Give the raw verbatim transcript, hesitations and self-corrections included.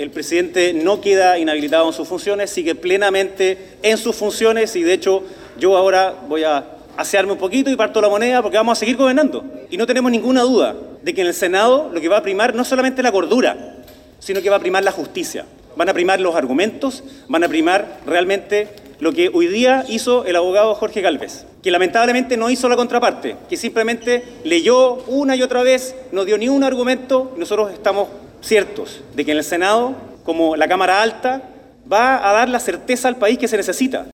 el presidente no queda inhabilitado en sus funciones, sigue plenamente en sus funciones y de hecho yo ahora voy a asearme un poquito y parto la moneda porque vamos a seguir gobernando. Y no tenemos ninguna duda de que en el Senado lo que va a primar no solamente la cordura, sino que va a primar la justicia. Van a primar los argumentos, van a primar realmente lo que hoy día hizo el abogado Jorge Gálvez, que lamentablemente no hizo la contraparte, que simplemente leyó una y otra vez, no dio ni un argumento. Nosotros estamos ciertos de que en el Senado, como la Cámara Alta, va a dar la certeza al país que se necesita.